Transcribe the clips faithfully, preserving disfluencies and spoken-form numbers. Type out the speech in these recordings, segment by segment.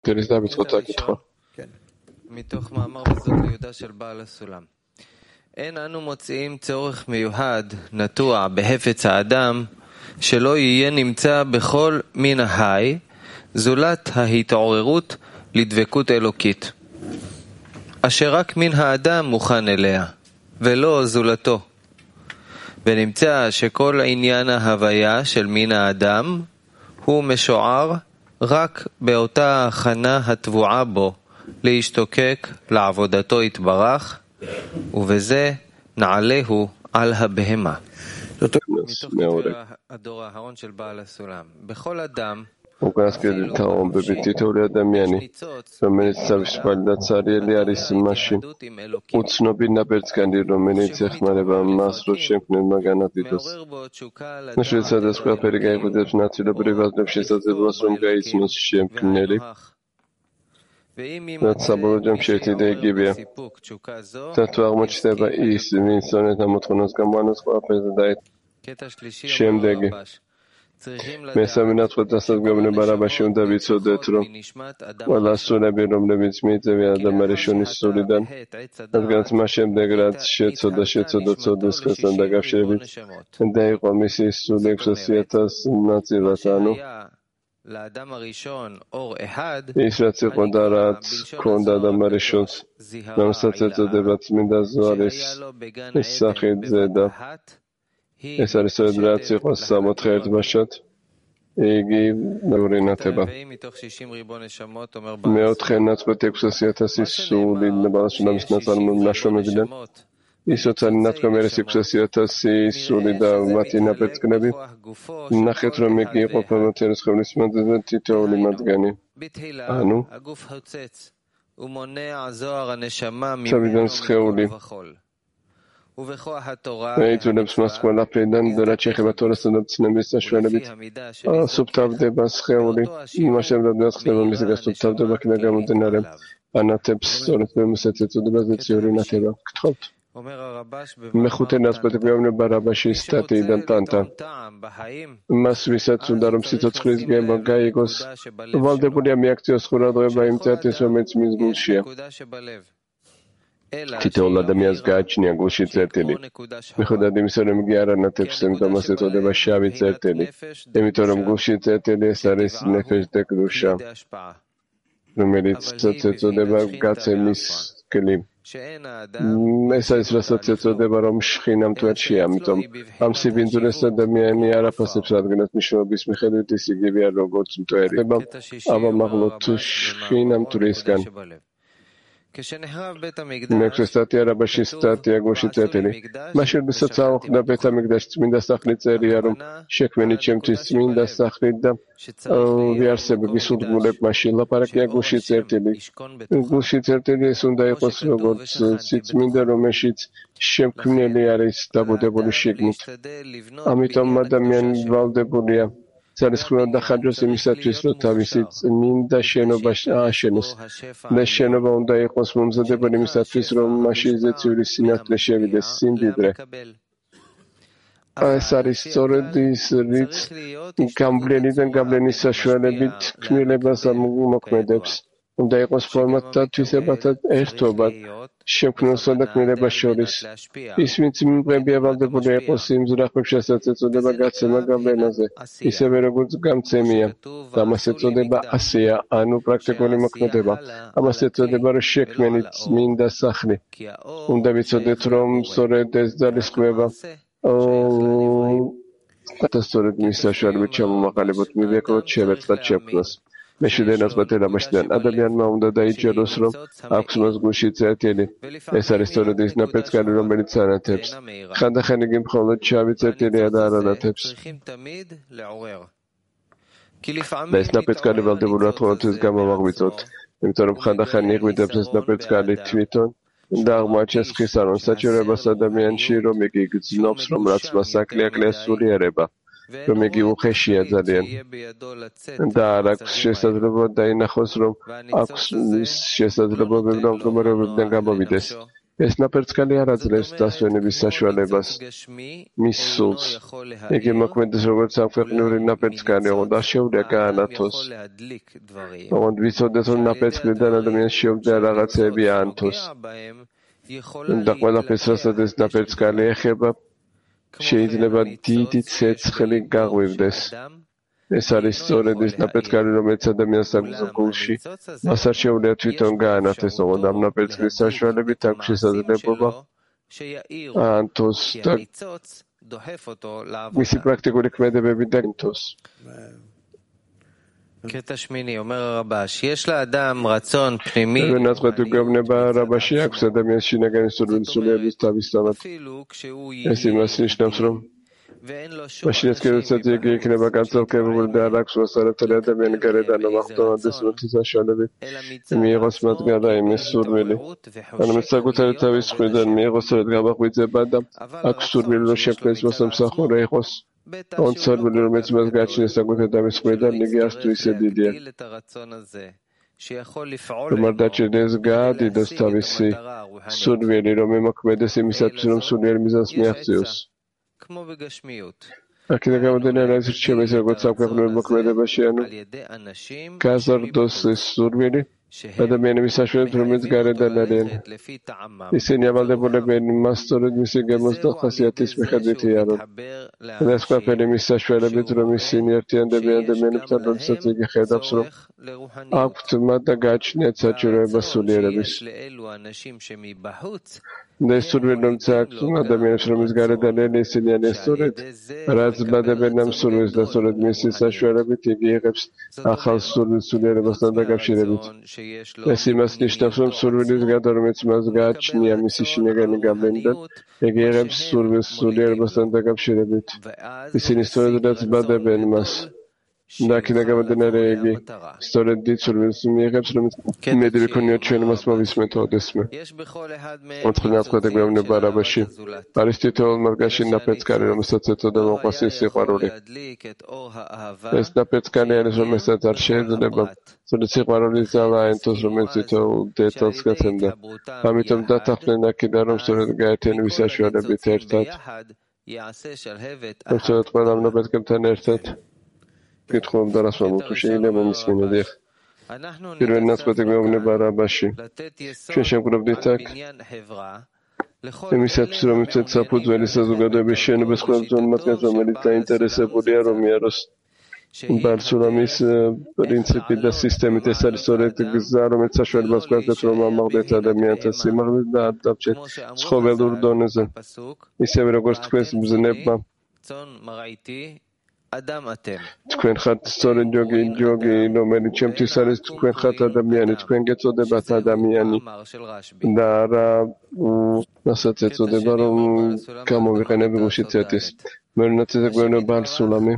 გერის დაიწყო საკითხვა. מתוך מאמר בזאת ליהודה של בעל הסולם. אין אנו מוצאים צורך מיוחד נטוע בהפץ האדם שלא יהיה נמצא בכל מין החי זולת ההתעוררות לדבקות אלוקית אשר רק מין האדם מוכן אליה ולא זולתו ונמצא שכל עניין ההוויה של מין האדם הוא משוער רק באותה הכנה הטבועה בו להשתוקק לעבודתו יתברך ובזה נעלהו על הבהמה. מתוך כתבי הדור האחרון של בעל הסולם. בכל אדם უკანასკნელი თაობები თითოეული ადამიანი, რომელიც თავისუფალი და ცარიელი არის მასში, უცნობი ნაბერძგანი, რომელიც ეხმარება მას, რომ შემქმნელმა განადგურდეს. ნაშრომსაც ყველაფერი გაიღვიძებს ნაწილობრივ აზრებს შესაძლებლობას, რომ გაიცნოს შემქმნელი. რაც საბოლოო ჯამში ერთი და იგივეა. და თუ აღმოჩნდება ის, ვინც სწორედ ამ მოთხოვნას გამოანოს ყველაფერზე და შემდეგი მესამე ნაწყვეტ დასადგმება რაბაში უნდა ვიცოდეთ, რომ ყველა სულები, რომლებიც მიიწევიან ადამიანის სულიდან, რადგანაც მას შემდეგ, რაც შეცოდა, შეცოდა ცოდეს ხელთან დაკავშირებით და იყო მისი სული ექვსასი ათასი ნაწილად, ანუ ის რაც იყო და რაც ქონდა ადამიანის შულს, რომელსაც ეწოდება წმინდა ზვარის სახით ზედა. ეს არის სწორედ რაც იყო სამოთხე ერთბაშად, იგი მეორე ნათება. მეოთხე ნაწყვეტი ექვსასი ათასი სული ბალასულამის ნაშრომებიდან, ის ოცანი ნაწყვეტი არის ექვსასი ათასი სული და მათი ნაბერძგნები. ნახეთ, რომ იგი იყოფა მთელი სხეულის მანძილზე თითოეული მათგანი. ანუ თავიდან სხეული ეითუნებს მას ყველაფერიდან და რაც შეეხება თორასთან და ცნების საშუალებით სუფთავდება სხეული იმაში რამდენად ხდება მისი გასუფთავდება კიდე გამომდინარე ანათებს სწორედ მისეთ ეწოდება ზეციური ნათება. გთხოვთ. მეხუთე ნაწყვეტი გვეუბნება რაბაშის სტატიიდან ტანტა. მას ვისაც უნდა რომ სიცოცხლის გემო გაიგოს, ვალდებულია მიაქციოს ყურადღება იმ წერტილს, რომელიც მის გულშია. თითოეულ ადამიანს გააჩნია გულში წერტილი. მიუხედავად იმისა, რომ იგი არ ანათებს, იმიტომ მას ეწოდება შავი წერტილი. იმიტომ რომ გულში წერტილი ეს არის ნეფეშ დე კდუშა, რომელიც ეწოდება გაცემის გლი. ეს არის რასაც ეწოდება რომ შხინა მტვერშია, ამიტომ ამ სიბინძურეს ადამიანი არ აფასებს, რადგანაც მნიშვნელობის მიხედვით ის იგივეა როგორც მტვერი. აბა მაღლოთ შხინა მტვრისგან. მეექვსე სტატია რაბაშის სტატია გულში წერტილი. მაშინ როდესაც აუხდა ბეთ-ამიგდაში წმინდა სახლი წერია, რომ შექმენი ჩემთვის წმინდა სახლი და ვიარსებების უდგმულებაში ლაპარაკია გულში წერტილი. გულში წერტილი ეს უნდა იყოს როგორც სიწმინდა, რომელშიც შემქმნელი არის დაბუდებული შიგნით. ამიტომ ადამიანი ვალდებულია ძალისხმევად დახარჯოს იმისათვის, რომ თავისი წმინდა შენობა ააშენოს. და შენობა უნდა იყოს მომზადებული იმისათვის, რომ მასში ზეციური სინათლე შევიდეს, სიმდიდრე. ეს არის სწორედ ის, რიც გამბლენიდან გაბლენის საშუალებით ქმნილებას ამოქმედებს. უნდა იყოს ფორმათა თვისებათა ერთობა შემქმნელსა და ქმნილებას შორის. ის, ვინც მიმღებია, ვალდებულია იყოს იმ ზრახებში, რასაც ეწოდება გაცემა გავლენაზე, ისევე როგორც გამცემია. და ამას ეწოდება ასეა, ანუ პრაქტიკული მოქმედება. ამას ეწოდება, რომ შექმენი წმინდა სახლი. უნდა ვიცოდეთ, რომ სწორედ ეს ძალისხმევა და სწორედ მის საშუალებით ჩამომაყალიბოთ მივიახლოთ შევერწყათ შექმნას. მეშვიდე ნაწყვეტი რაბაშიდან ადამიანმა უნდა დაიჯეროს, რომ აქვს მას გულში წერტილი. ეს არის სწორედ ის ნაბერძგანი, რომელიც ანათებს. ხანდახან იგი მხოლოდ შავი წერტილია და არ ანათებს. და ეს ნაბერძგანი ვალდებულია ყოველთვის გამოვაღვიძოთ, იმიტომ რომ ხანდახან იღვიძებს ეს ნაბერძგანი თვითონ და აღმოაჩენს ხისარონ საჭიროებას ადამიანში, რომ იგი გრძნობს, რომ რაც მას აკლია კლია სულიერება. რომ იგი უხეშია ძალიან და არ აქვს შესაძლებლობა დაინახოს, რომ აქვს შესაძლებლობები რომ მდგომარეობებიდან გამოვიდეს. ეს ნაპერწკალი არ აძლევს დასვენების საშუალებას მის სულს. იგი მოქმედებს როგორც სამქვეყნიური ნაპერწკალი, ოღონდ არ შეუძლია გაანათოს. ოღონდ ვიცოდეთ, რომ ნაპერწკლიდან ადამიანს შეუძლია რაღაცეები აანთოს. და ყველაფერს, რასაც ეს ნაპერწკალი ეხება, შეიძლება დიდი ცეცხლი გაღვივდეს. ეს არის სწორედ ეს ნაპერწკალი, რომელიც ადამიანს აქვს გულში. მას არ შეუძლია თვითონ გაანათეს, ოღონდ ამ ნაპერწკლის საშუალებით აქვს შესაძლებლობა აანთოს და მისი პრაქტიკული ქმედებები დაინთოს. קטע שמיני, אומר הרבש, יש לאדם רצון פנימי ונצחת וגבנבה רבשי אקוס אדמיין שינגן סורבין סולייביס תביסטמת אסימס נשנפסרום משינית כרוצת יגי יקנבה קצר כבול דארקס וסרבת לאדמיין גרדן ומחתון דסמתיסה שלבית מיירוס מתגדה עם סורבילי אני מצגות על תביס חוידן מיירוס רגבח ויצא באדם אקוס סורבילי לא שפנס מסמסחו רייחוס On sărburile urmeți măzgaci nesagute damis cuidan negiastu isedidia. Romardaci nezgadi dostavisi surveli romema kmedes emisapsirom surveli mizas miachzius. Akida gamadene analizir çemesi rogotsam kaknur mokmedeba şeyanu. Kazar dos surveli. ადამიანების საშუალებით რომელიც გარედან არიან. ისინი ავალდებოლებენ მას სწორედ მისი გემოს და ხასიათის მიხედვით იარონ. და ეს ყველაფერი მის საშუალებით რომ ისინი ერთიანდებიან ადამიანებთან, როდესაც იგი ხედავს რომ აქვთ მათ და გააჩნიათ საჭიროება სულიერების. და ეს სურვილი რომ აქვს ადამიანებს რომლის გარედან არიან ისინი არიან სწორედ რაც ბადებენ ამ სურვილს და სწორედ მისი საშუალებით იგი იღებს ახალ სურვილს სულიერებასთან დაკავშირებით. ეს იმას ნიშნავს, რომ სურვილის გარდა, რომელიც მას გააჩნია მისი შინაგანი გავლენიდან, იგი იღებს სურვილს სულიერებასთან დაკავშირებით. ისინი სწორედ რაც ბადებენ მას. და აქედან გამომდინარე იგი სწორედ დიდ სურვილს მიიღებს, რომელიც იმედი ვიქონიოთ ჩვენ მას მოვისმენთ ოდესმე. ოთხმოცდაათი გვევნება რაბაში. არის თითოეულ მათგანში ნაპერწკალი, რომელსაც ეწოდება მოყვასის სიყვარული. ეს ნაპერწკალი არის, რომელსაც არ შეიძლება სწორედ სიყვარულის ძალა აენთოს, რომელიც თითოეულ დეტალს გაცემდა. ამიტომ დათანხმდნენ აქედან, რომ სწორედ გაერთიანების საშუალებით ერთად, რომ სწორედ ყველა ამ ნაპერწკლებთან ერთად კითხულობ და რას ვამბობ, თუ შეიძლება მომისმინოთ ეხ. პირველი ნაწყვეტი გვეუბნება რაბაში. ჩვენ შევგროვდით აქ იმისათვის, რომ მივცეთ საფუძველი საზოგადოების შენობის ყველა მათგანს, რომელიც დაინტერესებულია, რომ მიაროს ბარსულამის პრინციპი და სისტემით. ეს არის სწორედ გზა, რომელიც საშუალებას გვაძლევს, რომ ამაღლდეთ ადამიანთა სიმაღლეს და არ დავჭერთ ცხოველურ დონეზე. ისევე როგორც თქვენს ბზნებმა თქვენ ხართ სწორედ ჯოგი ჯოგი რომელიც ჩემთვის არის თქვენ ხართ ადამიანი თქვენ გეწოდებათ ადამიანი და რა რასაც ეწოდება რომ გამოვიყენებ გუშიცეთის მერნაცეზე გვეუბნება ბარსულამი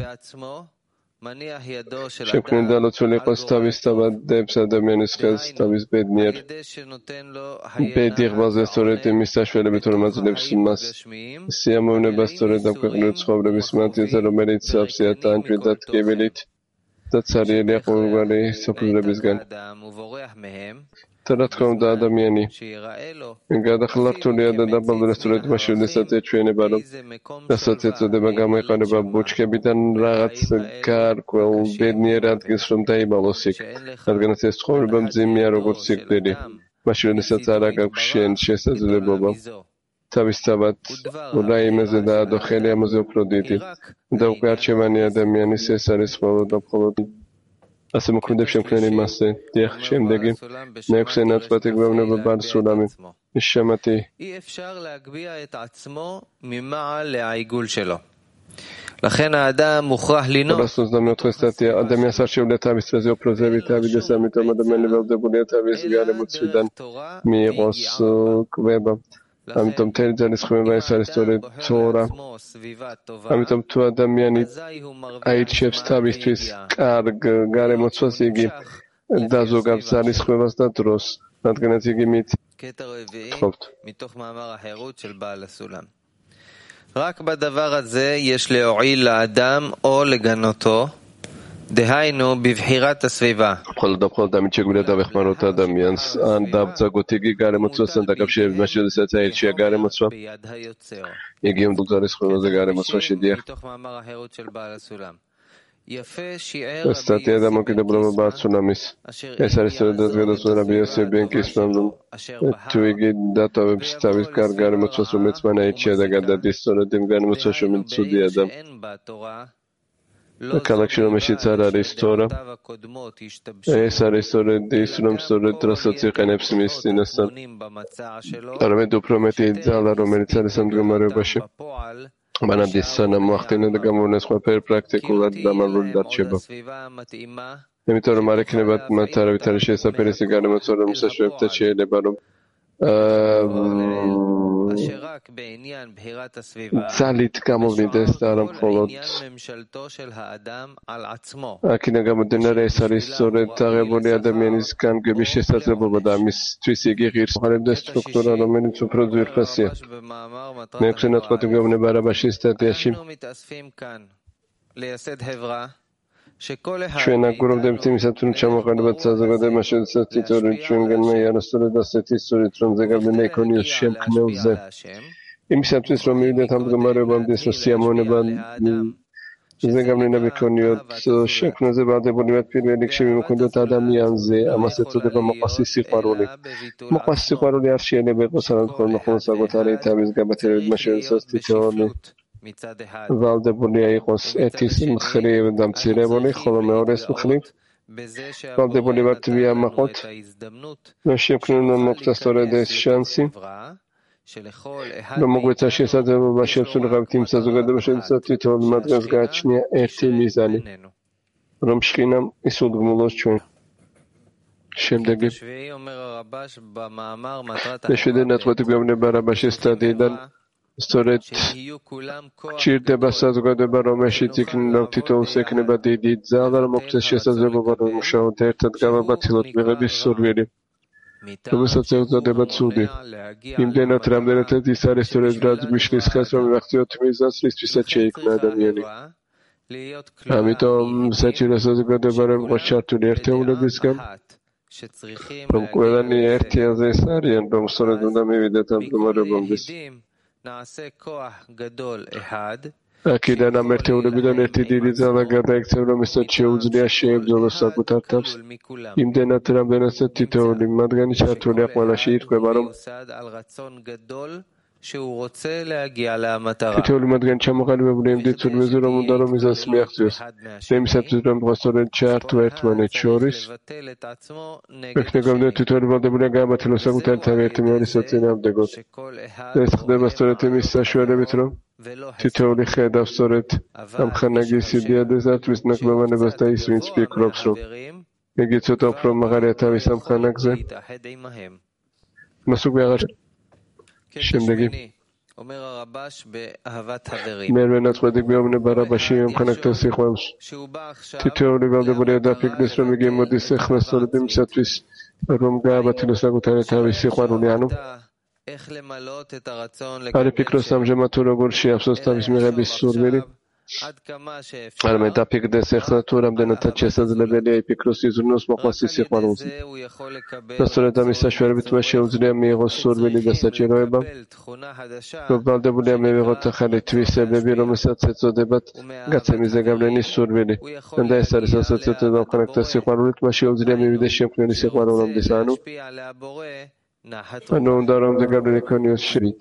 შექმნილ და ლოცვილი იყოს თავის თავადებს ადამიანის ხელს თავის ბედნიერ ბედი ღბაზე სწორედ იმის საშუალებით რომ აძლევს მას სიამოვნებას სწორედ ამ ქვეყნიური ცხოვრების მანძილზე რომელიც სავსეა ტანჯვით და ტკივილით და ცარიელია ყოველგვარი საფუძვლებისგან და რა თქმა უნდა ადამიანი გადახლართულია და დაბალდება სწორედ მაშინ როდესაც ეჩვენება რომ რასაც ეწოდება გამოიყენება ბუჩქებიდან რაღაც გარკვეულ ბედნიერ ადგილს რომ დაიბალოს იქ რადგანაც ეს ცხოვრება მძიმეა როგორც სიკვდილი მაშინ როდესაც არ აქვს შენ შესაძლებლობა თავისთავად რაიმეზე დაადო ხელი ამაზე უფრო დიდი და უკვე არჩევანი ადამიანის ეს არის მხოლოდ და მხოლოდ ასე მოქმედებს შემქმნელი მასზე. დიახ, შემდეგი მეექვსე ნაწყვეტი გვეუბნება ბარსულამი. ის შემათი לכן האדם מוכרח לנוע. ადამიანს არ შეუძლია თავის წრეზე უფრო ზევით ავიდეს, ამიტომ ადამიანი ველოდებულია თავის გარემოცვიდან მიიღოს კვება. ამიტომ მთელი ძალისხმევა ეს არის სწორედ თორა. ამიტომ თუ ადამიანი აირჩევს თავისთვის კარგ გარემოცვას, იგი დაზოგავს ძალისხმევას და დროს, რადგანაც იგი მით თხოვთ. רק בדבר הזה יש להועיל לאדם או לגנותו דהיינו, בבחירת הסביבה. მხოლოდ და მხოლოდ ამით შეგვიძლია დავეხმაროთ ადამიანს, ან დავძაგოთ იგი გარემოცვასთან დაკავშირებით, მაშინ როდესაც აირჩია გარემოცვა, იგი უნდა გზარის ყველაზე გარემოცვაში დიახ. სტატია დამოკიდებულება ბარცუნამის. ეს არის სწორედ გადასვლა რაბი იოსებ ბენ კისმამ, თუ იგი დატოვებს თავის გარემოცვას, რომელიც მან აირჩია და გადადის სწორედ იმ გარემოცვაში, რომელიც ცუდია და ქალაქში რომელშიც არ არის თორა, ეს არის სწორედ ის, რომ სწორედ რასაც იყენებს მის წინასწარ, არამედ უფრო მეტი ძალა, რომელიც არის ამ მდგომარეობაში. მანამდე სანამ მოახდინა და გამოვლენას ყველაფერი პრაქტიკულად დამალული დარჩება. იმიტომ რომ არ ექნება მათ არავით არის შესაძლებელი გარემოცვა, რომ საშუალებითაც შეიძლება რომ ძალით გამოვლინდეს და არა მხოლოდ აქედან გამომდინარე ეს არის სწორედ აღებული ადამიანის განგების შესაძლებლობა და ამისთვის იგი ღირს მოხარებდა სტრუქტურა, რომელიც უფრო ძვირფასია. მეექვსე ნაწყვეტი გვეუბნება არაბაშის სტატიაში. ჩვენ აგურობდებით იმისათვის, რომ ჩამოყალიბოთ საზოგადოებაში, როდესაც თითოეული ჩვენგანმა იაროსწორედ ასეთი სწორით, რომ ზეგავლენა იქონიოს შემქმნელზე. იმისათვის, რომ მივიდეთ ამ მდგომარეობამდე, რომ სიამოვნება ზეგავლენა იქონიოთ შემქმნელზე ვალდებული, მათ პირველ რიგში მიმოქმედოთ ადამიანზე, ამას ეწოდება მოყვასის სიყვარული. მოყვასის სიყვარული არ შეიძლება იყოს არამედ მხოლოდ საკუთარი თავის გაბათელებით, მაშინ როდესაც თითოეული ვალდებულია იყოს ერთის მხრივ და მცირებული, ხოლო მეორეს მხრივ ვალდებული ვართ ვიამაყოთ, რომ შემქმნელმა მოხდა სწორედ ეს შანსი, რომ მოგვეცა შესაძლებლობა შევსრულიყავით იმ საზოგადოებაში, როდესაც თითოეული მათგანს გააჩნია ერთი მიზანი, რომ შხინამ ისულდგმულოს ჩვენ. შემდეგი მეშვიდე ნაწყვეტი გვეუბნება რაბაშის სტატიიდან. სწორედ ჭირდება საზოგადოება, რომელშიც იქნებ თითოეულს ექნება დიდი ძალა, რომ მოგვცეს შესაძლებლობა, რომ მუშაოთ ერთად გავაბათილოთ მიღების სურვილი, რომელსაც ეწოდება ცუდი. იმდენად, რამდენადაც ის არის სწორედ რაც გვიშლის ხელს, რომ მივახციოთ მიზანს, რისთვისაც შეიქმნა ადამიანი. ამიტომ საჭირო საზოგადოება, რომ იყოს ჩართული ერთეულებისგან, რომ ყველანი ერთიანზე ეს არიან, რომ სწორედ უნდა მივიდეთ ამ მდგომარეობამდე. აქედან ამ ერთეულებიდან ერთი დიდი ძალა გადაიქცევ, რომ ისაც შეუძლია შეებრძოლოს საკუთარ თავს. იმდენად, რამდენადაც თითოეული მათგანი ჩართულია ყველაში, ირკვევა, რომ თითოეული მათგანი ჩამოყალიბებული იმდით სურვილზე, რომ უნდა რომ მიზანს მიაღწიოს. იმისათვის, რომ იყოს სწორედ ჩართვა ერთმანეთს შორის, ექნებოდა თითოეული ვალდებულია გააბათილოს საკუთარი თავი ერთი მეორისას წინააღმდეგოდ. ეს ხდება სწორედ იმის საშუალებით, რომ თითოეული ხედავს სწორედ ამ ხანაგის იდეადეს ართვის ნაკლებიანებას და ის, ვინც ფიქრობს, რომ იგი ცოტა უფრო მაღალია თავის ამ ხანაგზე, მას უკვე აღარ შემდეგი მერვე ნაწყვეტი გვეუბნება რაბაში ამხანაგთა სიყვარულს. თითოეული ვალდებულია დაფიქრდეს, რომ იგი მოდის ახლა სწორედ იმისათვის, რომ გააბათილოს საკუთარი თავის სიყვარული, ანუ არ იფიქროს ამჟამად თუ როგორ შეავსოს თავის მიღების სურვილი, არამედ დაფიქრდეს ახლა თუ რამდენადაც შესაძლებელია იფიქროს იზრუნოს მოყვასის სიყვარულზე. და სწორედ ამის საშუალებით მას შეუძლია მიიღოს სურვილი და საჭიროება, რომ ვალდებულია მივიღოთ ახალი თვისებები, რომელსაც ეწოდებათ გაცემის ზეგავლენის სურვილი. და ეს არის რასაც ეწოდება ამხანაგთა სიყვარულით, მას შეუძლია მივიდეს შემქმნელის სიყვარულამდე, ანუ ანუ უნდა რომ ზეგავლენი იქონიოს შრით.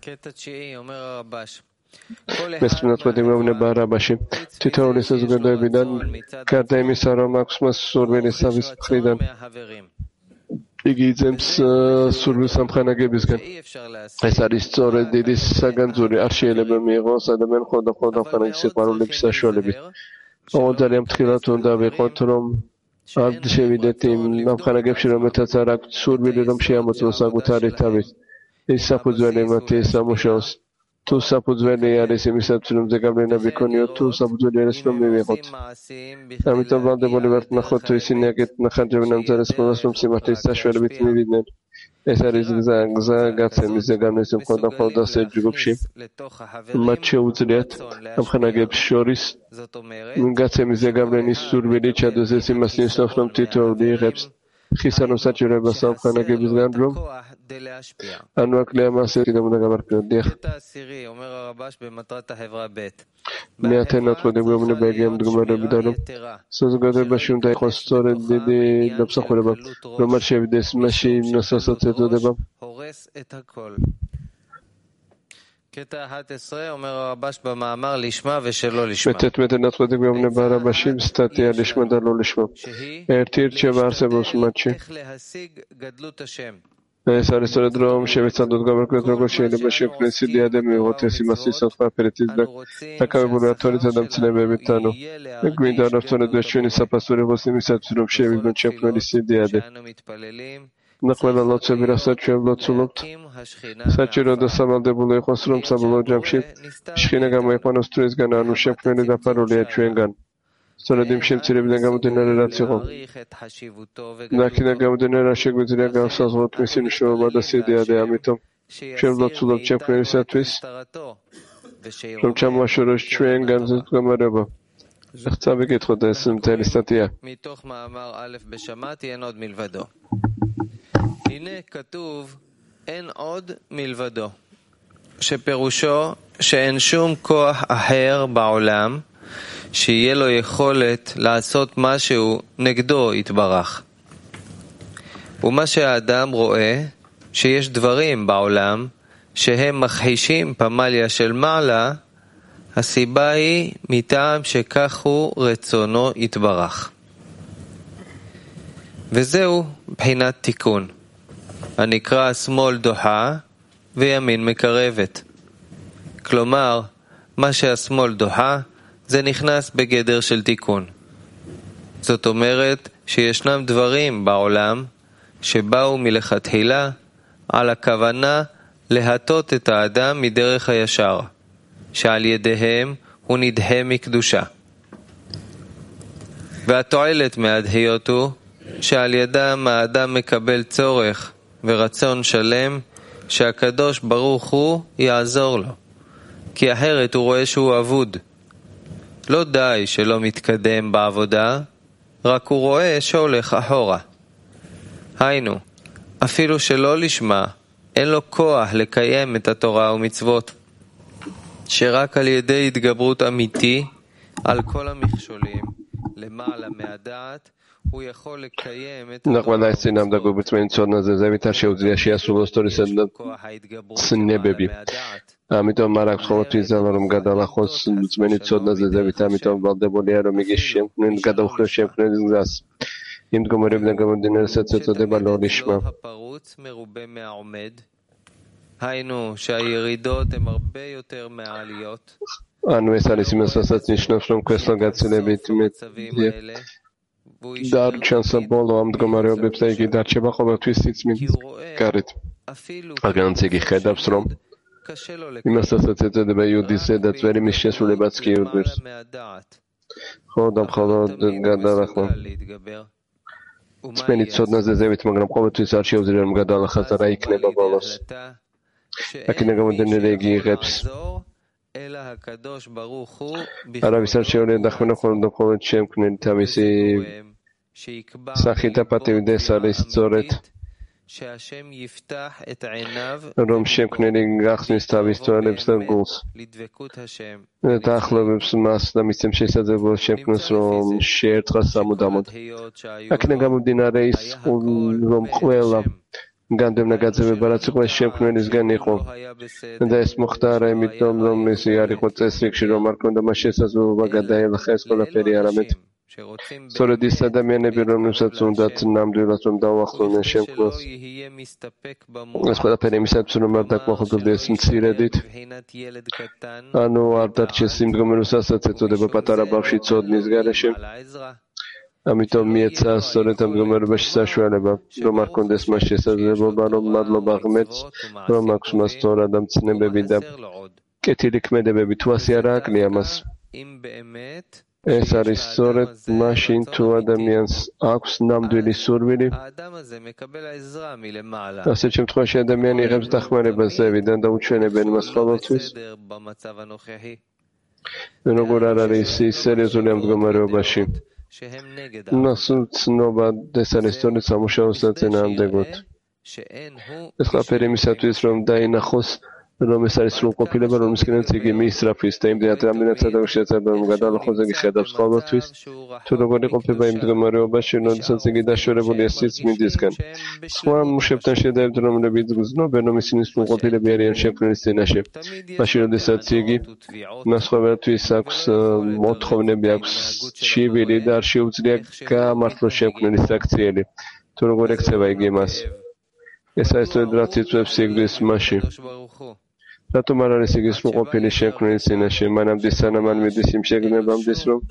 მესამე ნაწყვეტი გვეუბნება რაბაში. თითოეული საზოგადოებიდან, გარდა იმისა, რომ აქვს მას სურვილი თავის მხრიდან, იგი იძენს სურვილს ამხანაგებისგან. ეს არის სწორედ დიდი საგანძური. არ შეიძლება მიიღოს ადამიანი მხოლოდ და მხოლოდ ამხანაგის სიყვარულების საშუალებით. ოღონდ ძალიან ფრთხილად უნდა ვიყოთ, რომ არ შევიდეთ იმ ამხანაგებში, რომელთაც არ აქვს სურვილი, რომ შეამოწმოს საკუთარი თავით. ის საფუძველი მათი სამუშაოს. თუ საფუძველი არის იმისათვის, რომ ზეგავლენა ბიქონიოთ, თუ საფუძველი არის, რომ მივიღოთ. ამიტომ ვალდებული ვართ ნახოთ, თუ ისინი ახარჯებენ ამ ძალას ყველას, რომ სიმართლის საშუალებით მივიდნენ. ეს არის გზა, გზა გაცემის ზეგავლენის მხოლოდ და მხოლოდ ასეთ ჯგუფში. მათ შეუძლიათ ამ ხანაგებს შორის გაცემის ზეგავლენის სურვილი ჩადოს. ეს იმას ნიშნავს, რომ თითოეული იღებს ხისანო საჭიროებას ამ ხანაგებისგან, რომ ანუ აკლია მას ერთიდან უნდა გამარჯვებოდნენ. დიახ. მეათე ნათქვამი გვეუბნება იგი ამ მდგომარეობიდან, რომ საზოგადოებაში უნდა იყოს სწორედ დიდი დამსახურება, რომ არ შევიდეს მასში რასაც ეწოდება. მეთერთმეტე ნათქვამი გვეუბნება რაბაში სტატია ლიშმა და ლო ლიშმა. ერთი რჩევა არსებობს მათში. ეს არის სწორედ რომ შევეცადოთ გავარკვიოთ, როგორ შეიძლება შექმნეს სიდიადე მივიღოთ ეს იმას ისაფერეთის და დაკავებული ათორითა და მცნებებით, ანუ გვინდა რომ სწორედ ეს ჩვენი საფასური იყოს იმისათვის, რომ შევიდგოთ შექმნილი სიდიადე. და ყველა ლოცვები, რასაც ჩვენ ვლოცულობთ, საჭირო და სავალდებულო იყოს, რომ საბოლოო ჯამში შხინა გამოიყვანოს თვრისგან, ანუ შექმნილი დაფარულია ჩვენგან. სწორედ იმ შემცირებიდან გამომდინარე, რაც იყო. და აქედან გამომდინარე, რა შეგვიძლია გავსაზღვროთ მისი მნიშვნელობა და სიდიადე, ამიტომ ჩვენ ვლოცულობთ შექმნილისათვის, რომ ჩამოაშოროს ჩვენგან მდგომარეობა. წავიკითხოთ ეს მთელი სტატია. הנה כתוב אין עוד מלבדו, שפירושו שאין שום כוח אחר בעולם שיהיה לו יכולת לעשות משהו נגדו יתברך. ומה שהאדם רואה שיש דברים בעולם שהם מכחישים פמליה של מעלה, הסיבה היא מטעם שכך הוא רצונו יתברך. וזהו בחינת תיקון, הנקרא שמאל דוחה וימין מקרבת. כלומר, מה שהשמאל דוחה זה נכנס בגדר של תיקון. זאת אומרת שישנם דברים בעולם שבאו מלכתחילה על הכוונה להטות את האדם מדרך הישר, שעל ידיהם הוא נדהה מקדושה. והתועלת מהדהיות הוא שעל ידם האדם מקבל צורך ורצון שלם שהקדוש ברוך הוא יעזור לו, כי אחרת הוא רואה שהוא אבוד. לא די שלא מתקדם בעבודה, רק הוא רואה שהולך אחורה. היינו, אפילו שלא לשמה, אין לו כוח לקיים את התורה ומצוות, שרק על ידי התגברות אמיתי על כל המכשולים למעלה מהדעת, ნაყვალა ეს წინამდა გვიბრძვენ ცოდნაზე ზევითარ შეუძლია შეასრულოს თორისა და ცნებები. ამიტომ არ აქვს ხოლმე თვისება რომ გადალახოს წმენი ცოდნაზე ზევით, ამიტომ ვალდებულია რომ იგი შემქმნელ გადაუხდეს შემქმნელ გზას. იმ მდგომარეობიდან გამომდინარე, რაც ეწოდება ლო ლიშმა. היינו שהירידות הן הרבה יותר מהעליות. ანუ ეს არის იმას, რასაც ნიშნავს, რომ ქესლა გაცილებით მეტია. დარჩენს ბოლო ამ მდგომარეობებს და იგი დარჩება ყოველთვის სიწმინდის გარეთ. რადგანაც იგი ხედავს, რომ იმასაც ეწოდება იუდის ზედა წვერი მის შესრულებაც კი ურბერს. მხოლოდ და მხოლოდ გადალახვა. წმენი ცოდნაზე ზევით, მაგრამ ყოველთვის არ შეუძლია რომ გადალახას და რა იქნება ბოლოს. აქედან გამომდინარე იგი იღებს არავის არ შეუძლია დახმარო ხოლმე და მხოლოდ შემქმნელი თავისი სახით და პატივით ეს არის სწორედ რომ შემქმნელი გახსნის თავის თვალებს და გულს და ახლობებს მას და მისცემს შესაძლებლობას შემქმნელს რომ შეერთხას სამუდამოდ. აქედან გამომდინარე ის რომ ყველა განდევნა გაძევება რაც იყო ეს შემქმნელისგან იყო და ეს მოხდა არა იმიტომ რომ ისი არ იყო წესრიგში რომ არ ქონდა მას შესაძლებლობა გადაელახა ეს ყველაფერი, არამედ სწორედ ის ადამიანები რომლებსაც უნდათ ნამდვილად რომ დაუახლოვდნენ შემქმნელს, ეს ყველაფერი იმისათვის რომ არ დაკმაყოფილდეს მცირედით, ანუ არ დარჩეს იმ მდგომარეობასაც ეწოდება პატარა ბავშვი ცოდნის გარეშე. ამიტომ მიეცა სწორედ ამ მდგომარეობაში საშუალება, რომ არ კონდეს მას შესაძლებლობა, რომ მადლობა ღმერთს, რომ აქვს მას თორა და მცნებები და კეთილი ქმედებები თუ ასე არ ააკნია მას. ეს არის სწორედ მაშინ თუ ადამიანს აქვს ნამდვილი სურვილი, ასეთ შემთხვევაში ადამიანი იღებს დახმარებას ზევიდან და უჩვენებენ მას ყოველთვის. როგორ არ არის ის სერიოზული ამ მდგომარეობაში. ნაცნობა ეს არის სწორედ სამუშაოს საწინააღმდეგოდ. ეს ყველაფერი იმისათვის, რომ დაინახოს, რომ ეს არის სრულყოფილება, რომისკენაც იგი მიისწრაფვის და იმდენად რამდენად სადავში შეცდება, რომ გადალახოზე იგი ხედავს ყოველთვის, თუ როგორ იყოფება იმ მდგომარეობაში, როდესაც იგი დაშორებულია სიწმინდისგან. სხვა მუშებთან შედარებით, რომლებიც გრძნობენ, რომ ისინი სრულყოფილები არიან შემქმნელის წინაშე. მაშინ, როდესაც იგი მას ყოველთვის აქვს მოთხოვნები, აქვს ჩივილი და არ შეუძლია გაამართლოს შემქმნელის საქციელი. თუ როგორ ექცევა იგი მას. ეს არის სწორედ რაც იწვევს სიკვდილს მასში. რატომ არ არის იგი სრულყოფილი შემქმნელის წინაშე, მანამდე სანამ არ მიდის იმ შეგნებამდე, რომ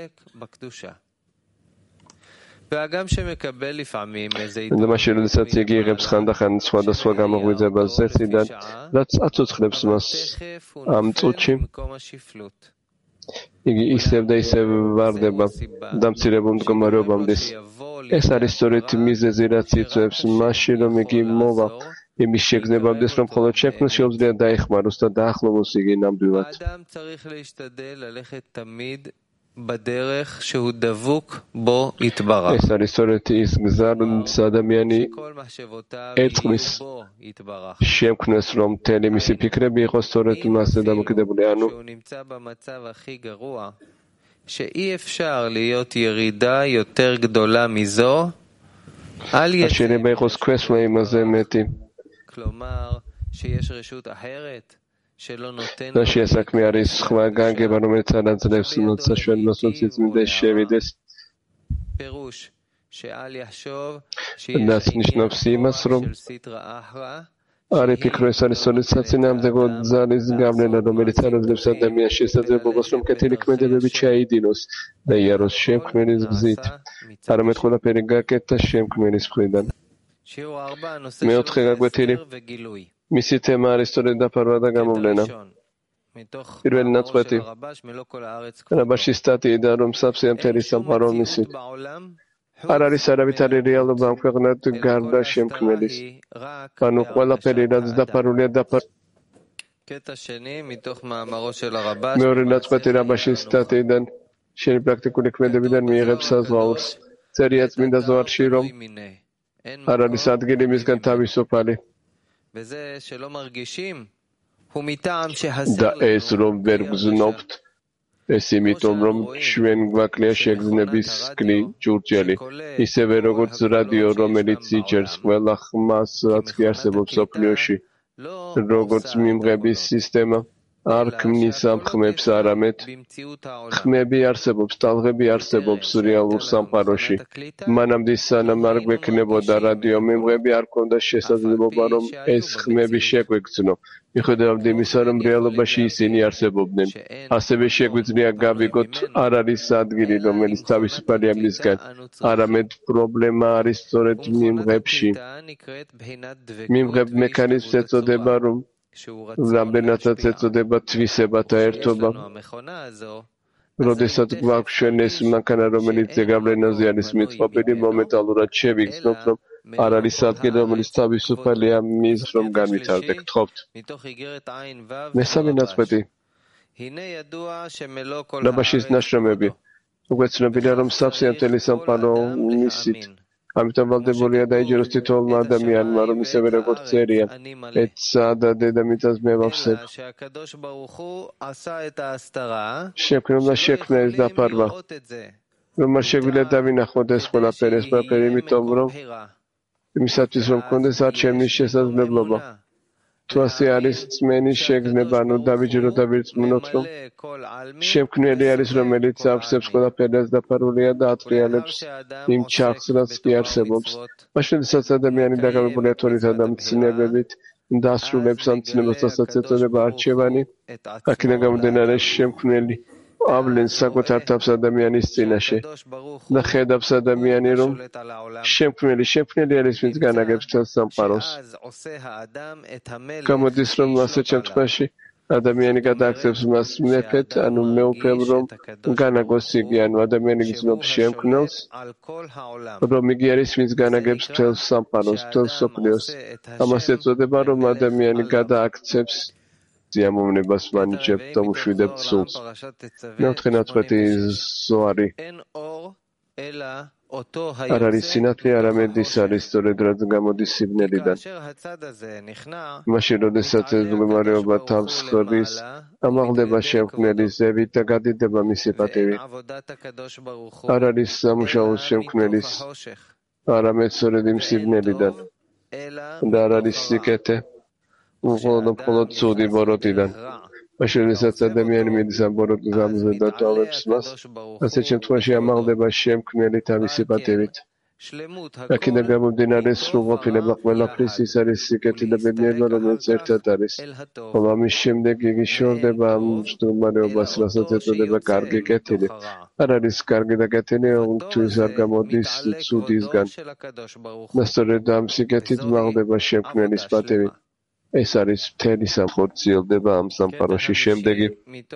და მაშინ, როდესაც იგი იღებს ხანდახან სხვადასხვა გამოღვიძებას ზეციდან, რაც აცოცხლებს მას ამ წუთში, იგი ისევ და ისევ ვარდება დამცირებულ მდგომარეობამდე. ეს არის სწორედ მიზეზი, რაც იწვევს მასში, რომ იგი მოვა იმის შეგრძნებამდე, რომ მხოლოდ შექმნას შეუძლია დაეხმაროს და დაახლოვოს იგი ნამდვილად. ეს არის სწორედ ის გზა, რომელიც ადამიანი ერწყმის შემქმნელს, რომ მთელი მისი ფიქრები იყოს სწორედ მასზე დამოკიდებული. ანუ შეიძლება იყოს ქვესვა იმაზე მეტი. და შესაქმე არის სხვა განგება, რომელიც არ აძლევს საშუალებას, რომ სიწმინდეს შევიდეს. რაც ნიშნავს იმას, რომ არ იფიქრო, ეს არის სწორედ საწინააღმდეგო ძალის გავლენა, რომელიც არ აძლევს ადამიანს შესაძლებლობას, რომ კეთილი ქმედებები ჩაიდინოს და იაროს შემქმნელის გზით. არამედ ყველაფერი გაკეთდა შემქმნელის მხრიდან. მეოთხე გაკვეთილი. მისი თემა არის სწორედ დაფარვა და გამოვლენა. პირველი ნაწყვეტი. რაბაშის სტატიიდან, რომ სავსეა მთელი სამყარო მისით. არ არის არავითარი რეალობა ამ ქვეყნად გარდა შემქმნელის. ანუ ყველაფერი, რაც დაფარულია, დაფარულია. მეორე ნაწყვეტი რაბაშის სტატიიდან, შენი პრაქტიკული ქმედებიდან მიიღებს საზღაურს. წერია წმინდა ზოარში, რომ არ არის ადგილი მისგან თავისუფალი. და ეს რომ ვერ გზნობთ, ეს იმიტომ, რომ ჩვენ გვაკლია შეგრძნების სკლი ჯურჯელი, ისევე როგორც რადიო, რომელიც იჯერს ყველა ხმას, რაც კი არსებობს მსოფლიოში, როგორც მიმღების სისტემა არ ქმნის ამ ხმებს, არამედ ხმები არსებობს, ტალღები არსებობს რეალურ სამყაროში. მანამდე სანამ არ გვექნებოდა რადიო მიმღები, არ ქონდა შესაძლებლობა, რომ ეს ხმები შეგვეგრძნო. მიუხედავად იმისა, რომ რეალობაში ისინი არსებობდნენ. ასევე შეგვიძლია გავიგოთ, არ არის ადგილი, რომელიც თავისუფალია მისგან, არამედ პრობლემა არის სწორედ მიმღებში. მიმღებ მექანიზმს ეწოდება, რომ რამდენადაც ეწოდება თვისებათა ერთობა. როდესაც გვაქვს ჩვენ ეს მანქანა, რომელიც ზეგავლენაზე არის მიწყობილი, მომენტალურად შევიგრძნობთ, რომ არ არის ადგილი, რომელიც თავისუფალია მის რომ განვითარდე. გთხოვთ. მესამე ნაწყვეტი. რაბაშის ნაშრომები. უკვე ცნობილია, რომ სავსეა მთელი სამყარო მისით. ამიტომ ვალდებულია დაიჯეროს თითოეულმა ადამიანმა, რომ ისევე როგორც წერია, ეცა და დედამიწას მე ვავსებ. შექმნა შექმნა ეს დაფარვა. რომ არ შეგვიძლია დავინახოთ ეს ყველაფერი, ეს ყველაფერი იმიტომ, რომ იმისათვის, რომ გქონდეს არჩევნის შესაძლებლობა. თუ ასე არის წმენის შეგრძნება, ანუ დავიჯერო და ვირწმუნოთ, რომ შემქმნელი არის, რომელიც არსებს ყველაფერს დაფარულია და ატრიალებს იმ ჩახს, რაც კი არსებობს. მაშინ, როდესაც ადამიანი დაკავებულია თორითა და მცნებებით, დასრულებს ამ ცნებასაც ეწოდება არჩევანი, აქედან გამომდინარე შემქმნელი ავლენს საკუთარ თავს ადამიანის წინაშე და ხედავს ადამიანი, რომ შემქმნელი შემქმნელი არის, ვინც განაგებს მთელ სამყაროს. გამოდის, რომ ასეთ შემთხვევაში ადამიანი გადააქცევს მას მეფედ, ანუ მეუფემ, რომ განაგოს იგი, ანუ ადამიანი გრძნობს შემქმნელს, რომ იგი არის, ვინც განაგებს მთელს სამყაროს, მთელს მსოფლიოს. ამას ეწოდება, რომ ადამიანი გადააქცევს სიამოვნებას ვანიჭებთ და უშვიდებთ სულს. მეოთხე ნათქვამი ზოარი. არ არის სინათლე, არამედ ის არის სწორედ რაც გამოდის სიბნელიდან. მაშინ, როდესაც ეს მდგომარეობა თავს ხდის, ამაღლდება შემქმნელის ზევით და გადიდება მისი პატივით. არ არის სამუშაოს შემქმნელის, არამედ სწორედ იმ სიბნელიდან და არ არის სიკეთე, მხოლოდ ცუდი ბოროტიდან. მაშინ, როდესაც ადამიანი მიდის ამ ბოროტის გზაზე და ტოვებს მას, ასეთ შემთხვევაში ამაღლდება შემქმნელი თავისი პატივით. აქედან გამომდინარე სრულყოფილება ყველაფრის ის არის სიკეთე და ბედნიერება, რომელიც ერთად არის. ხოლო ამის შემდეგ იგი შორდება ამ მდგომარეობას, რასაც ეწოდება კარგი კეთილი. არ არის კარგი და კეთილი, თუ ის არ გამოდის ცუდისგან. და სწორედ ამ სიკეთით მაღლდება შემქმნელის პატივით. ეს არის მთელი სამხორციელდება ამ სამყაროში. შემდეგი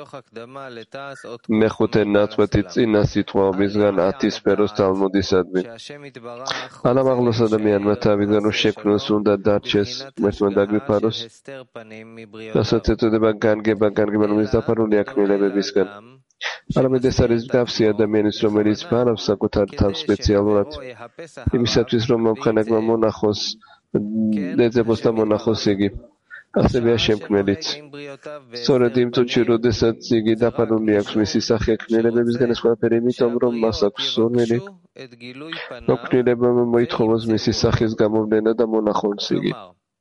მეხუთე ნათქვამი წინა სიტყვაობისგან ათი სფეროს თალმუდისადმი. ალამაღლოს ადამიანმა თავიდან შექმნილს უნდა დარჩეს, ღმერთმა დაგვიფაროს, რასაც ეწოდება განგება, განგება, რომელიც დაფარულია ქმნილებებისგან. არამედ ეს არის მსგავსი ადამიანის, რომელიც ფარავს საკუთარ თავს სპეციალურად, იმისათვის, რომ მომხანაგმა მონახოს, ეძებოს და მონახოს იგი. ასებია შემქმნელიც. სწორედ იმ წუთში, როდესაც იგი დაფარული აქვს მისი სახე ქმნილებებისგან, ეს ყველაფერი იმიტომ, რომ მას აქვს სურვილი, რომ ქმნილებამ მოითხოვოს მისი სახის გამოვლენა და მონახოს იგი.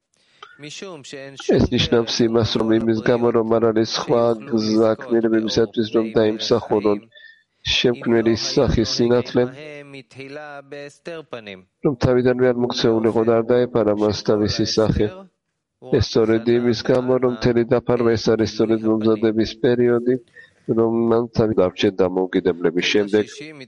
ეს ნიშნავს იმას, რომ იმის გამო, რომ არ არის სხვა გზა ქმნილებებისათვის, რომ დაიმსახურონ შემქმნელის სახის სინათლე, რომ თავიდანვე არ მოქცეულიყო და არ დაეფარა მას თავისი სახე. ეს სწორედ იმის გამო, რომ მთელი დაფარვა ეს არის სწორედ მომზადების პერიოდი, რომ მან თავი დარჩა დამოუკიდებლების შემდეგ.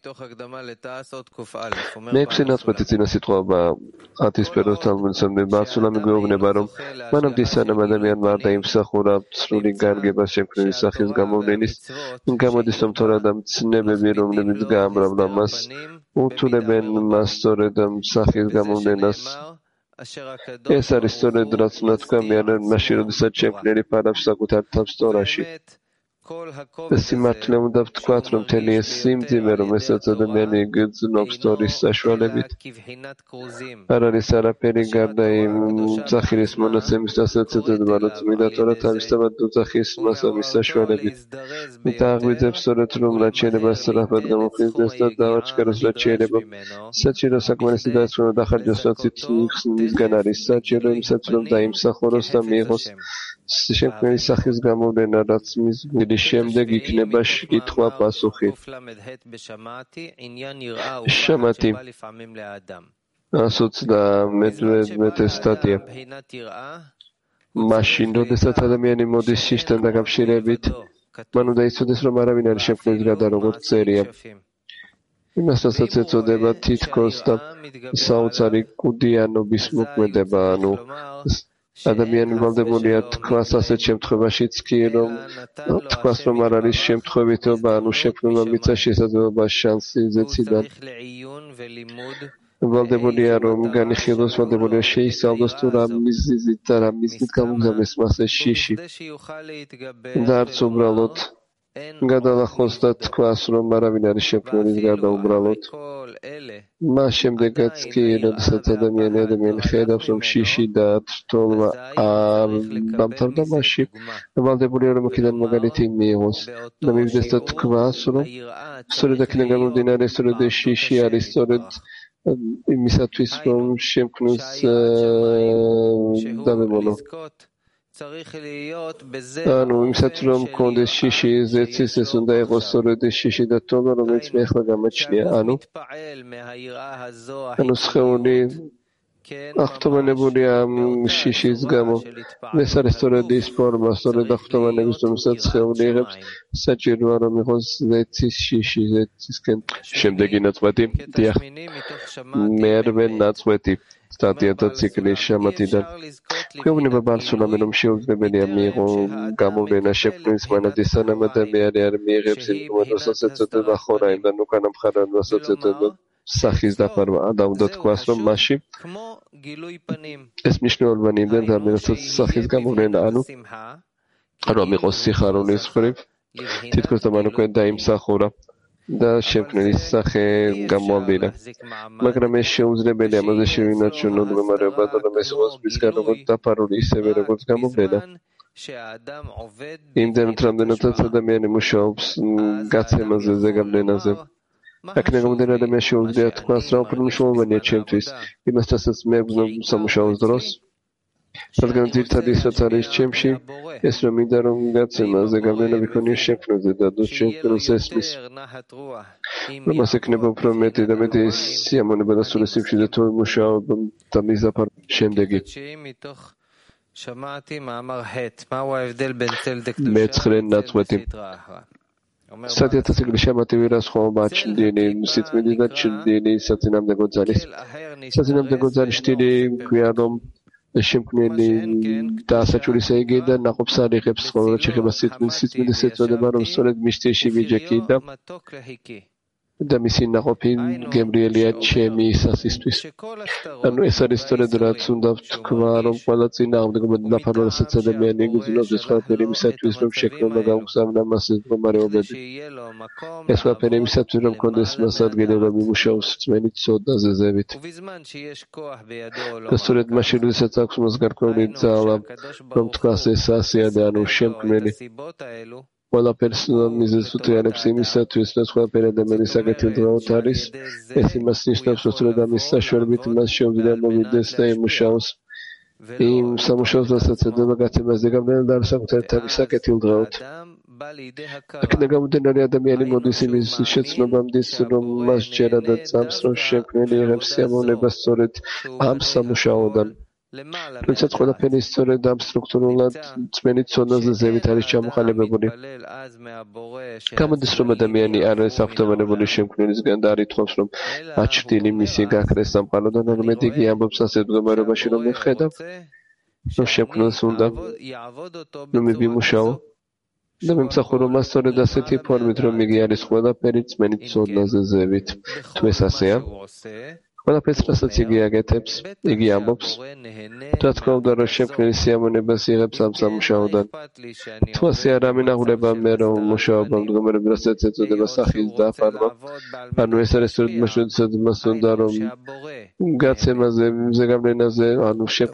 მეექვსე ნათქვამი წინა სიტყვაობა ათი სფეროს თალმუდისადმი ბარსულამი გვეუბნება, რომ მანამდე სანამ ადამიანმა არ დაიმსახურა სრული განგება შემქმნელის სახის გამოვლენის, გამოდის, რომ თორად ამ ცნებები, რომლებიც გაამრავლა მას, უთულებენ მას სწორედ სახის გამოვლენას. ეს არის სწორედ რაც ნათქვამია, მაშინ, როდესაც შემქმნელი ფარავს საკუთარ თავს ტორაში. სიმართლე უნდა ვთქვათ, რომ მთელი ეს სიმძიმე, რომ ესაც ადამიანი გრძნობს თორის საშუალებით, არ არის არაფერი გარდა იმ ძახილის მონაცემის, რასაც ეწოდება, რომ წმინდა ტორა თავისთავად უძახის მას ამის საშუალებით. და აღვიძებს სწორედ, რომ რაც შეიძლება სწრაფად გამოფხიზნდეს და დავაჩქაროს, რაც შეიძლება საჭირო საკმარისი დაცვა დახარჯოს, რაც მისგან არის საჭირო იმისათვის, რომ დაიმსახუროს და მიიღოს შემქმნელის სახის გამოვლენა, რაც მის გულის შემდეგ იქნება კითხვა-პასუხი. შამათი ოცდამეტე სტატია. მაშინ, როდესაც ადამიანი მოდის შიშთან დაკავშირებით, მან უნდა იცოდეს, რომ არავინ არის შემქმნელის გარდა, როგორც წერია. იმას, რასაც ეწოდება თითქოს და საოცარი კუდიანობის მოქმედება, ანუ ადამიანი ვალდებულია თქვას ასეთ შემთხვევაშიც კი, რომ თქვას, რომ არ არის შემთხვევითობა, ანუ შექმნილმა მიწა შესაძლებლობა შანსი ზეციდან. ვალდებულია, რომ განიხილოს, ვალდებულია შეისწავლოს, თუ რა მიზეზით და რა მიზნით გამოგზავნეს მას ეს შიში. და არც უბრალოდ გადალახოს და თქვას, რომ არავინ არის შემქმნელის გარდა უბრალოდ. მას შემდეგაც კი, როდესაც ადამიანი ადამიანი ხედავს, რომ შიში და თრთოლვა არ დამთავრდა მასში, ვალდებულია, რომ აქედან მაგალითი მიიღოს და მივიდეს და თქვას, რომ სწორედ აქედან გამომდინარე, სწორედ ეს შიში არის სწორედ იმისათვის, რომ შემქმნელს დავებოლო. ანუ იმისათვის, რომ მქონდეს შიში ზეცის, ეს უნდა იყოს სწორედ ეს შიში და თოლა, რომელიც მე ახლა გამაჩნია. ანუ ანუ სხეული ახტომანებულია შიშის გამო. ეს არის სწორედ ის ფორმა, სწორედ ახტომანების, რომელსაც სხეული იღებს, საჭიროა რომ იყოს ზეცის შიში, ზეცისკენ. შემდეგი ნაწყვეტი, დიახ, მერვე ნაწყვეტი. სტატია და ციკლი შამათიდან. გვეუბნება ბარსულამე, რომ შეუძლებელია მიიღო გამოვლენა შექმნის მანადის სანამ ადამიანი არ მიიღებს იმ გმირ, რასაც ეწოდება ხორაიმიდან უკანა მხარად, რასაც ეწოდება სახის დაფარვა. და უნდა თქვას, რომ მასში ეს მნიშვნელოვანი იმდენ რამდენადაც სახის გამოვლენა, ანუ რომ იყოს სიხარულის მხრივ, თითქოს და მან უკვე დაიმსახურა და შექმნილის სახე გამოავლინა. მაგრამ ეს შეუძლებელი ამაზე შევინარჩუნოთ მდგომარეობა და რომ ეს იყოს მისგან როგორც დაფარული, ისევე როგორც გამოვლენა. იმდენად რამდენადაც ადამიანი მუშაობს გაცემაზე, ზეგავლენაზე. აქედან გამომდინარე ადამიანს შეუძლია თქვას, რა უფრო მნიშვნელოვანია ჩემთვის, იმასთანაც მე ვგზნობ სამუშაოს დროს, რადგან ძირითადი ისაც არის ჩემში, ეს რომ მინდა რომ გაცემა, ზეგავლენა ვიქონიო შექმნაზე და დუს შექმნილს ესმის. რომ მას ექნება უფრო მეტი და მეტი სიამონება და სული სიმშვიდე თუ მუშაობა და მიზაფარ. შემდეგი მეცხრე ნაწყვეტი. სტატიათა ციკლი შამათი ვირასხოვობა ჩრდილი სიწმინდის და ჩრდილი საწინააღმდეგო ძალის. საწინააღმდეგო ძალის ჩრდილი გვია რომ შემქმნელი და ასაჭურისა იგი და ნაყოფს არ იღებს ყოველდღე შეხება სიწმინდის. სიწმინდის ეწოდება რომ სწორედ მის წირში ვიჯექი და და მისი ნაყოფი გემრიელია ჩემი სასისთვის. ანუ ეს არის სწორედ რაც უნდა ვთქვა, რომ ყველა წინააღმდეგობა და დაფარვა, რასაც ადამიანი იგრძნობს, ეს ყველაფერი იმისათვის, რომ შექმნა და გამოგზავნა მას ეს მდგომარეობები. ეს ყველაფერი იმისათვის, რომ კონდეს მას ადგილი, რომ იმუშაოს რწმენით, ცოდნაზე, ზევით. და სწორედ მაშინ, როდესაც აქვს მას გარკვეული ძალა, რომ თქვას ეს ასეა და ანუ შემქმნელი ყველაფერს მიზეზს უწევს იმისათვის, რომ ყველაფერი ადამიანის საკეთილდღეოდ არის. ეს იმას ნიშნავს, რომ სწორედ ამის საშუალებით მას შეუძლია მოვიდეს და იმუშაოს იმ სამუშაოს, რასაც ეწოდება გაცემას ზეგავლენა და საკუთარი თავის საკეთილდღეოდ. აქედან გამომდინარე ადამიანი მოდის იმის შეცნობამდე, რომ მას ჯერა და წამს, რომ შექმნელი იღებს სიამოვნებას სწორედ ამ სამუშაოდან. როდესაც ყველაფერი სწორედ ამ სტრუქტურულად წმენით ცოდნაზე ზევით არის ჩამოყალიბებული. გამოდის, რომ ადამიანი არ არის ახტომანებული შემქმნელისგან და არ ითხოვს, რომ მათ ჩრდილი მისი გაქრეს სამყაროდან, არამედ იგი ამბობს ასეთ მდგომარეობაში, რომ მე ვხედავ, რომ შემქმნელს უნდა რომ ვიმუშაო და მიმსახურო მას სწორედ ასეთი ფორმით, რომ იგი არის ყველაფერი წმენით ცოდნაზე ზევით. თუ ეს ასეა, ყველაფერს, რასაც იგი აკეთებს, იგი ამბობს, რა თქმა უნდა, რომ შემქმნელი სიამოვნებას იღებს ამ სამუშაოდან. თუ ასე არ ამინაღლება მე რომ მუშაობა მდგომარეობა, რასაც ეწოდება სახის დაფარვა, ანუ ეს არის სწორედ მაშინ, როდესაც მას უნდა რომ გაცემაზე, ზეგავლენაზე, ანუ